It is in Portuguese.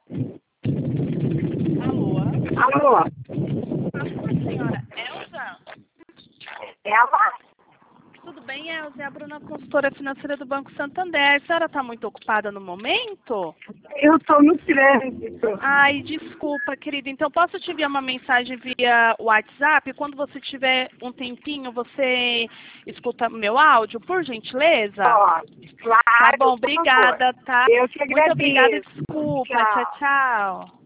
Alô? Alô? Senhora Elza? Ela? Tudo bem, Elza? É a Bruna, consultora financeira do Banco Santander. A senhora está muito ocupada no momento? Eu estou no trânsito. Ai, desculpa, querida. Então, posso te enviar uma mensagem via WhatsApp? Quando você tiver um tempinho, você escuta meu áudio, por gentileza? Pode, claro. Tá bom, por favor. obrigada, tá? Eu te Muito obrigada e agradeço. desculpa. Tchau. Tchau, tchau.